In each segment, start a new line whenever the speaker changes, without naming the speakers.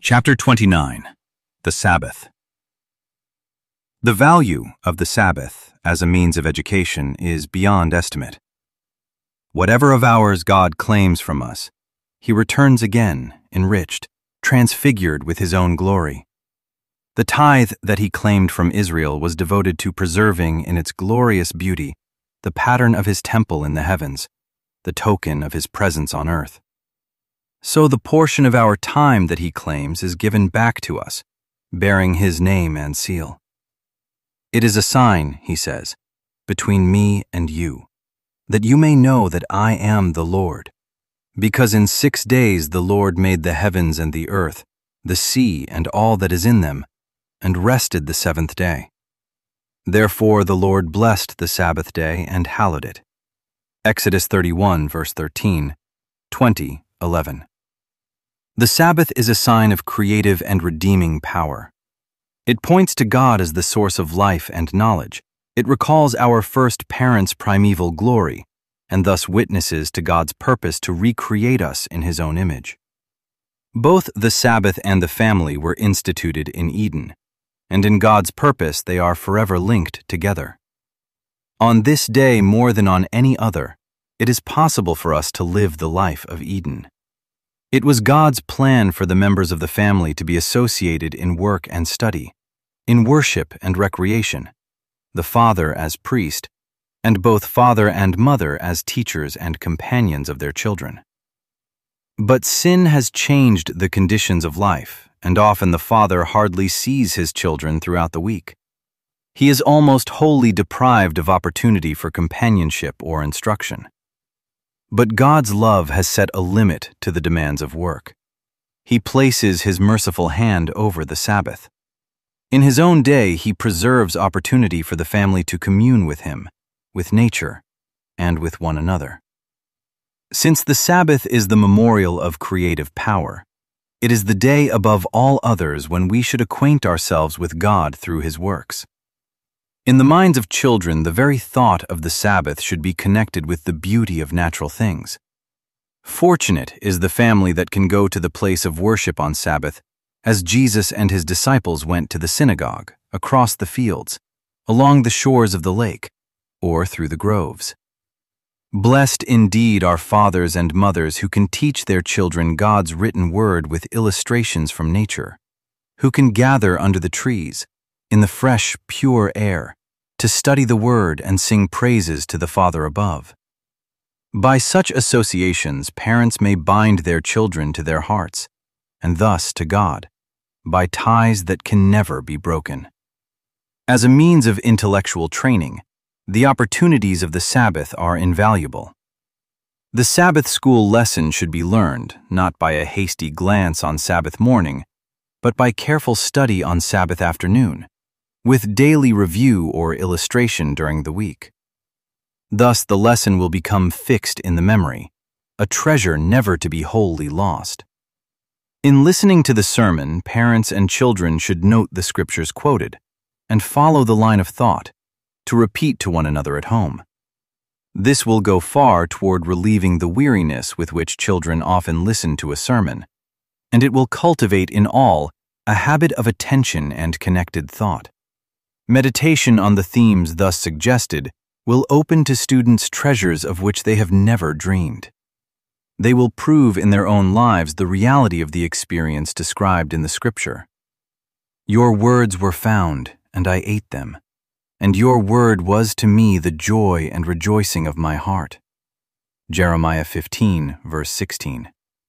Chapter 29. The Sabbath. The value of the Sabbath as a means of education is beyond estimate. Whatever of ours God claims from us, He returns again, enriched, transfigured with His own glory. The tithe that He claimed from Israel was devoted to preserving in its glorious beauty the pattern of His temple in the heavens, the token of His presence on earth. So the portion of our time that He claims is given back to us, bearing His name and seal. It is a sign, He says, between me and you, that you may know that I am the Lord. Because in 6 days the Lord made the heavens and the earth, the sea and all that is in them, and rested the seventh day. Therefore the Lord blessed the Sabbath day and hallowed it. Exodus 31, verse 13, 20:11. The Sabbath is a sign of creative and redeeming power. It points to God as the source of life and knowledge. It recalls our first parents' primeval glory, and thus witnesses to God's purpose to recreate us in His own image. Both the Sabbath and the family were instituted in Eden, and in God's purpose they are forever linked together. On this day, more than on any other, it is possible for us to live the life of Eden. It was God's plan for the members of the family to be associated in work and study, in worship and recreation, the father as priest, and both father and mother as teachers and companions of their children. But sin has changed the conditions of life, and often the father hardly sees his children throughout the week. He is almost wholly deprived of opportunity for companionship or instruction. But God's love has set a limit to the demands of work. He places His merciful hand over the Sabbath. In His own day, He preserves opportunity for the family to commune with Him, with nature, and with one another. Since the Sabbath is the memorial of creative power, it is the day above all others when we should acquaint ourselves with God through His works. In the minds of children, the very thought of the Sabbath should be connected with the beauty of natural things. Fortunate is the family that can go to the place of worship on Sabbath, as Jesus and His disciples went to the synagogue, across the fields, along the shores of the lake, or through the groves. Blessed indeed are fathers and mothers who can teach their children God's written word with illustrations from nature, who can gather under the trees, in the fresh, pure air, to study the Word and sing praises to the Father above. By such associations, parents may bind their children to their hearts, and thus to God, by ties that can never be broken. As a means of intellectual training, the opportunities of the Sabbath are invaluable. The Sabbath school lesson should be learned, not by a hasty glance on Sabbath morning, but by careful study on Sabbath afternoon, with daily review or illustration during the week. Thus the lesson will become fixed in the memory, a treasure never to be wholly lost. In listening to the sermon, parents and children should note the scriptures quoted, and follow the line of thought, to repeat to one another at home. This will go far toward relieving the weariness with which children often listen to a sermon, and it will cultivate in all a habit of attention and connected thought. Meditation on the themes thus suggested will open to students treasures of which they have never dreamed. They will prove in their own lives the reality of the experience described in the Scripture. Your words were found, and I ate them, and your word was to me the joy and rejoicing of my heart. Jeremiah 15, verse 16.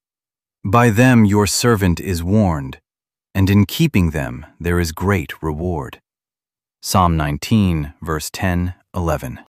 By them your servant is warned, and in keeping them there is great reward. Psalm 19, verse 10, 11.